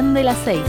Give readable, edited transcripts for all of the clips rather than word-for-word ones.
plan de las 6.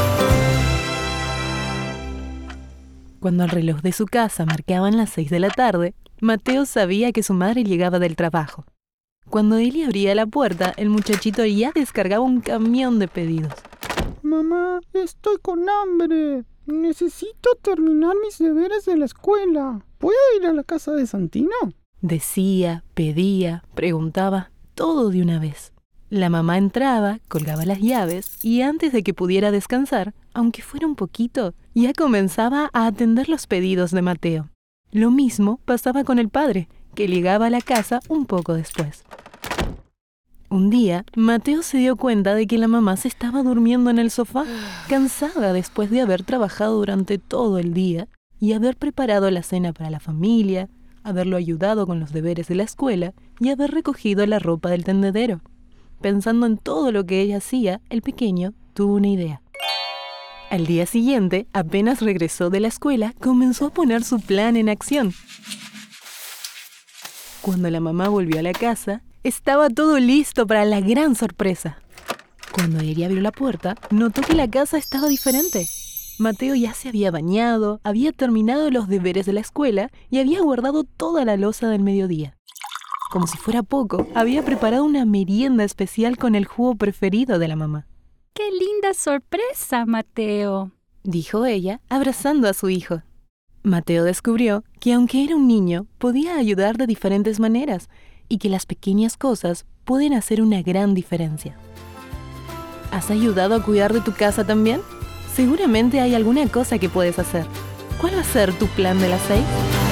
Cuando el reloj de su casa marcaban las 6 de la tarde, Mateo sabía que su madre llegaba del trabajo. Cuando Eli abría la puerta, el muchachito ya descargaba un camión de pedidos. Mamá, estoy con hambre. Necesito terminar mis deberes de la escuela. ¿Puedo ir a la casa de Santino? Decía, pedía, preguntaba, todo de una vez. La mamá entraba, colgaba las llaves y antes de que pudiera descansar, aunque fuera un poquito, ya comenzaba a atender los pedidos de Mateo. Lo mismo pasaba con el padre, que llegaba a la casa un poco después. Un día, Mateo se dio cuenta de que la mamá se estaba durmiendo en el sofá, cansada después de haber trabajado durante todo el día y haber preparado la cena para la familia, haberlo ayudado con los deberes de la escuela y haber recogido la ropa del tendedero. Pensando en todo lo que ella hacía, el pequeño tuvo una idea. Al día siguiente, apenas regresó de la escuela, comenzó a poner su plan en acción. Cuando la mamá volvió a la casa, estaba todo listo para la gran sorpresa. Cuando ella abrió la puerta, notó que la casa estaba diferente. Mateo ya se había bañado, había terminado los deberes de la escuela y había guardado toda la loza del mediodía. Como si fuera poco, había preparado una merienda especial con el jugo preferido de la mamá. ¡Qué linda sorpresa, Mateo!, dijo ella, abrazando a su hijo. Mateo descubrió que aunque era un niño, podía ayudar de diferentes maneras y que las pequeñas cosas pueden hacer una gran diferencia. ¿Has ayudado a cuidar de tu casa también? Seguramente hay alguna cosa que puedes hacer. ¿Cuál va a ser tu plan de las 6?